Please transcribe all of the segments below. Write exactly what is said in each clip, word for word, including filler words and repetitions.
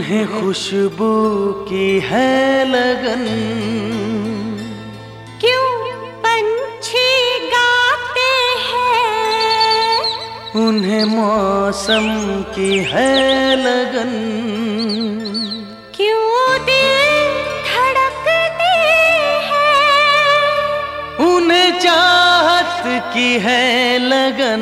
उन्हें खुशबू की है लगन, क्यों पंछी गाते हैं, उन्हें मौसम की है लगन, क्यों दिल धड़कते हैं, उन्हें चाहत की है लगन,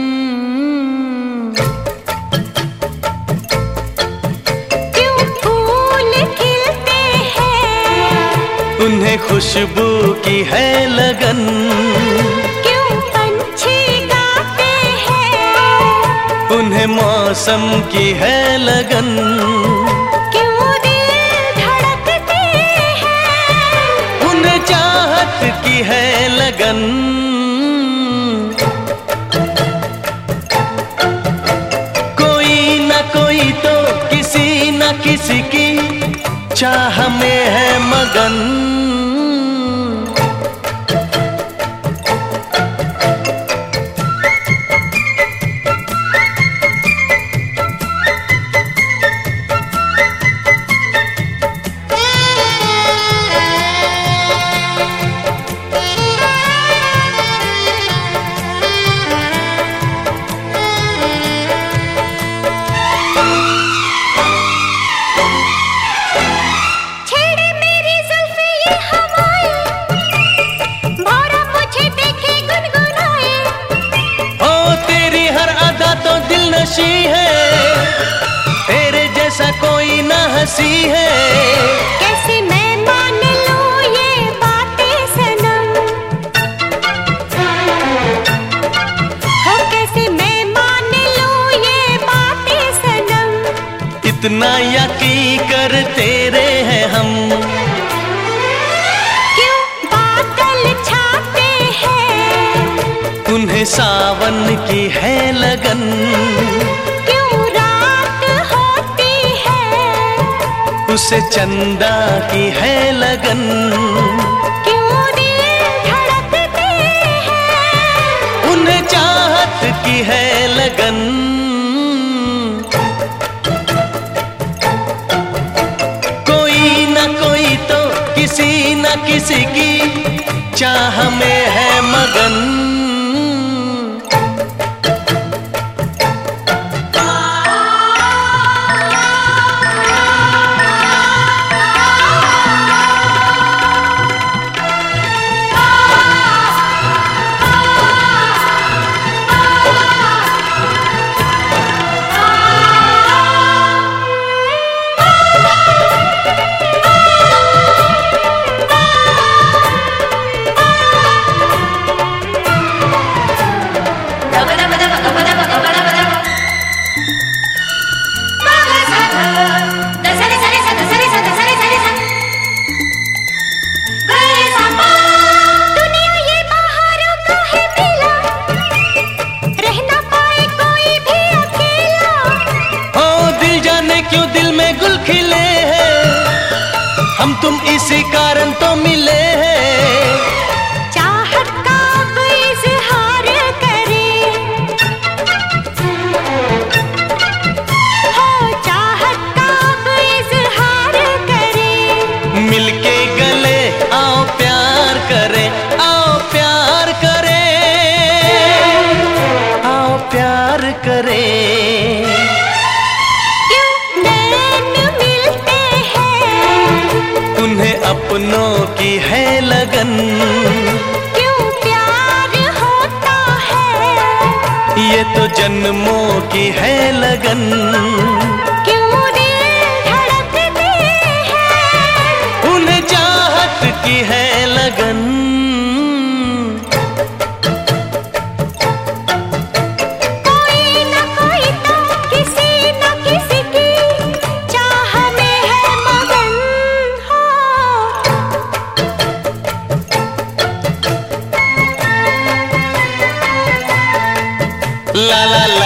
उन्हें खुशबू की है लगन, क्यों पंछी गाते हैं, उन्हें मौसम की है लगन, क्यों दिल धड़कते हैं, उन्हें चाहत की है लगन। कोई ना कोई तो किसी ना किसी की चाह में है मगन, है तेरे जैसा कोई ना हंसी है। कैसे मैं मान लूं ये बातें सनम, हो कैसे मैं मान लूं ये बातें सनम, इतना यकीन कर तेरे हैं हम, क्यों बादल छाते हैं, उन्हें सावन की है लगन, उसे चंदा की है लगन, क्यों दिल धड़कते हैं, उन्हें चाहत की है लगन। कोई ना कोई तो किसी ना किसी की चाह में है मगन, क्यों दिल में गुल खिले हैं, हम तुम इसी कारण तो मिले हैं। चाहत का अब इज़हार करें, हो चाहत का अब इज़हार करें, मिलके गले आओ प्यार करें, आओ प्यार करें, आओ प्यार करें। उन्हें अपनों की है लगन, क्यों प्यार होता है, ये तो जन्मों की है लगन, क्यों दिल धड़कते हैं, उन्हें चाहत की है लगन। कोई ना कोई तो किसी ना किसी की चाह में है मगन, La la la